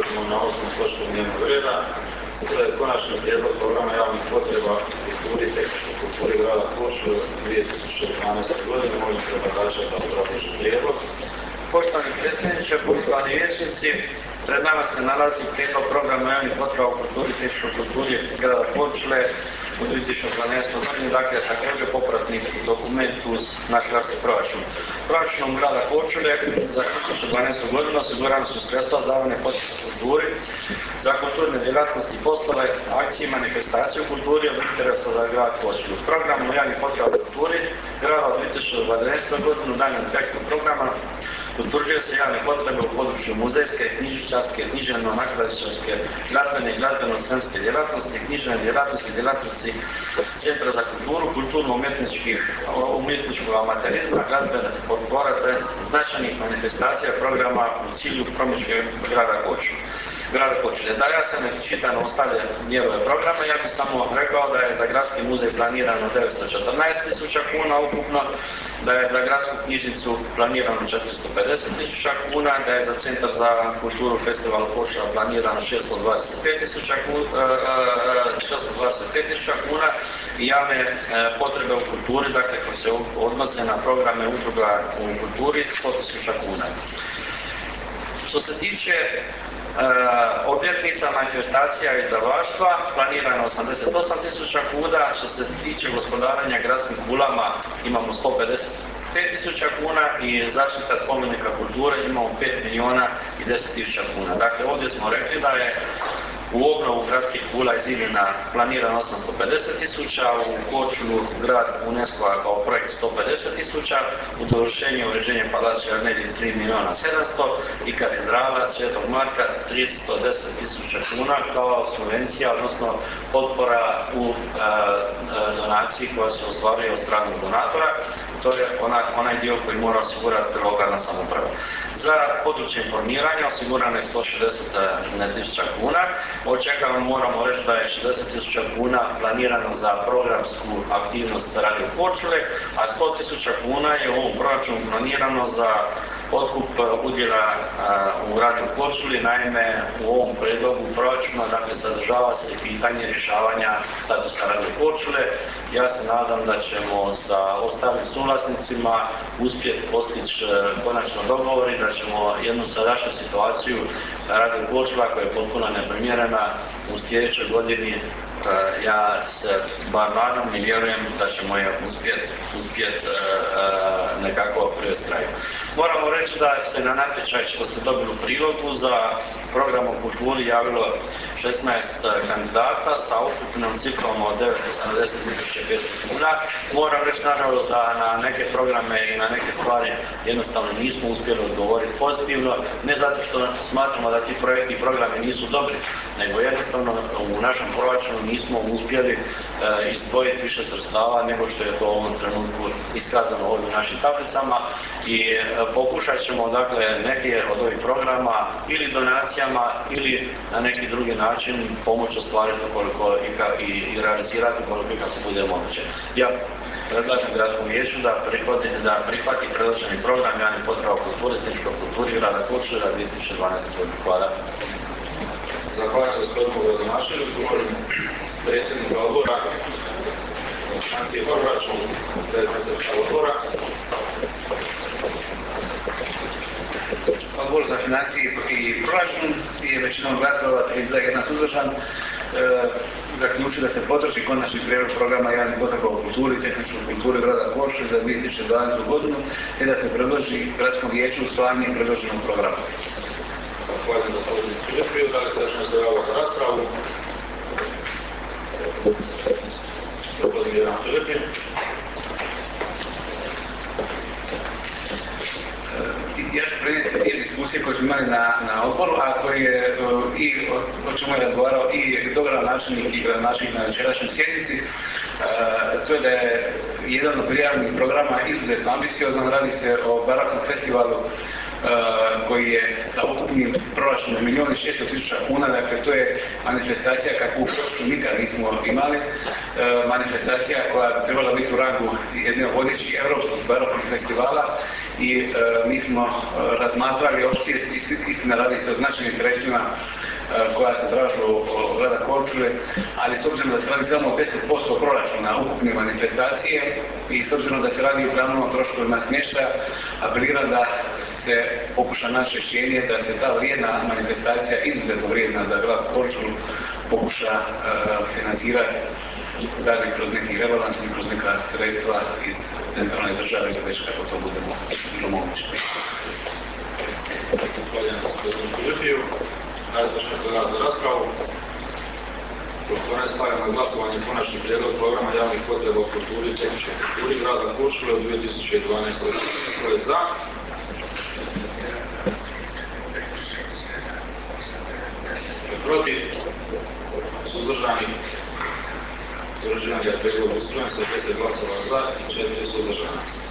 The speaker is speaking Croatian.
nalazimo na 8. točku dnevnog reda. To je konačni prijedlog programa javnih potreba kulturi i tehničkoj kulturi grada Korčule 2012. godine. Molim predlagača da obrazloži prijedlog. Poštovani predsjedniče, poštovani vijećnici, pred nama se nalazi prijedlog programa javnih potreba u kulturi i tehničkoj kulturi grada Korčule u 2012. godini, dakle također popratni dokument uz naš gradski proračun. Proračunom grada Korčule za 2012. godinu osigurana su sredstva za javne potrebe u kulturi, za kulturne djelatnosti, poslove, akcije i manifestacije u kulturi od interesa za grad Korčulu. Programom javnih potreba u kulturi grada u 2012. godinu daljnjim tekstom programa utvrđuje se javne potrebe u području muzejske, knjižničarske, književno-nakladničarske, glazbene i glazbeno-scenske djelatnosti, književne djelatnosti, djelatnosti Centra za kulturu, kulturno-umjetničkog amaterizma, glazbene folklora te značajnih manifestacija programa u cilju promidžbe grada Korčule. Da ja sam ne čitam ostale dijelove programa, ja bih samo rekao da je za gradski muzej planirano 914.000 kuna ukupno, da je za gradsku knjižnicu planirano 450.000 kuna, da je za Centar za kulturu Festival Korčula planirano 625.000 kuna i javne potrebe u kulturi, dakle koje se odnose na programe udruga u kulturi 100.000 kuna. Što se tiče obljetnica, manifestacija i izdavaštva planirano 88.000 kuna, što se tiče gospodarenja gradskim kulama imamo 155.000 kuna i zaštita spomenika kulture imamo 5.010.000 kuna. Dakle, ovdje smo rekli da je u obnovu gradskih kula i zidina planirano 850.000, u Korčulu grad UNESCO-a kao projekt 150.000, u dovršenje uređenja palača Arnelije 3.700.000 i katedrala Svetog Marka 310.000 kuna kao subvencija, odnosno potpora u donaciji koja se ostvaruje od stranog donatora. To je onaj dio koji mora osigurati lokalna samouprava. Za područje informiranja osigurano je 160.000 kuna. Očekavamo, moramo reći da je 60.000 kuna planirano za programsku aktivnost Radio Korčule, a 100.000 kuna je u ovom proračunu planirano za otkup udjela u Radio Korčuli. Naime, u ovom prijedlogu proračuna sadržava se pitanje rješavanja statusa Radio Korčule. Ja se nadam da ćemo sa ostalim suvlasnicima uspjeti postići konačno dogovor i da ćemo jednu sadašnju situaciju Radio Korčula koja je potpuno neprimjerena u sljedećoj godini, ja se bar nadam i vjerujem da ćemo je uspjeti nekako privesti kraju. Moramo reći da se na natječaj, što ste dobili u prilogu, za program o kulturi javilo 16 kandidata sa ukupnom cifrom od 970.500 kuna. Moram reći nažalost da na neke programe i na neke stvari jednostavno nismo uspjeli odgovoriti pozitivno, ne zato što smatramo da ti projekti i programe nisu dobri, nego jednostavno u našem proračunu nismo uspjeli izdvojiti više sredstava nego što je to u ovom trenutku iskazano ovdje u našim tablicama i pokušat ćemo neke od ovih programa ili donacijama ili na neki drugi način pomoći ostvariti i realizirati koliko i kako bude moguće. Ja predlažem gradskom vijeću da prihvati predloženi program javnih potreba kulture, tehničkoj kulturi grada Korčule za 2012. godinu. Hvala. Zahvaljujem gospodinu gradonačelniku, molim predsjednika odbora, financije i proračun, predsjednika odbora. Odbor za financije i proračun je većinom glasova 3 za 1 suzdržan zaključio da se podrži konačni prijedlog programa javnih potreba u kulturi i tehničkoj kulturi grada Korčule za 2012. godinu te da se predloži gradskom vijeću usvajanje predloženog programa. Zahvaljujem gospodinu Filipiju. Da li se još nešto javlja za raspravu? Gospodin Jeran Filipin. Ja ću prenijeti dvije diskusije koje smo imali na odboru, a koje je i o čemu je razgovarao i dogradonačelnik i gradonačelnik na večerašnjoj sjednici. To je da je jedan od prijavljenih programa izuzetno ambiciozan. Radi se o barokom festivalu koji je sa ukupnim proračunom 1.600.000 kuna, dakle to je manifestacija kakvu u Korčuli nikad nismo imali, manifestacija koja bi trebala biti u rangu jednog vodećih europskih baroknih festivala i mi smo razmatrali opcije, istina radi se o značajnim sredstvima koja se tražu od grada Korčule, ali s obzirom da se radi samo o 10% proračuna ukupne manifestacije i s obzirom da se radi uglavnom o troškovima smještaja, apeliram da se pokuša naše rješenje da se ta vrijedna manifestacija, izuzetno vrijedna za grad Korčulu, pokuša financirati dalje kroz neki rebalans i kroz neka sredstva iz centralne države ili već kako to bude bilo moguće. Zahvaljujem gospodinu Filipiju. Najzvašnji kolega za raspravu. Dok ne stavljam na glasovanje konačni prijedlog programa javnih potreba u kulturi i tehničkoj kulturi grada Korčule u 2012. godini. Tko je za? Protiv? Suzdržani? Utvrđujem da je prijedlog usvojen sa 10 glasova za i 4 suzdržana.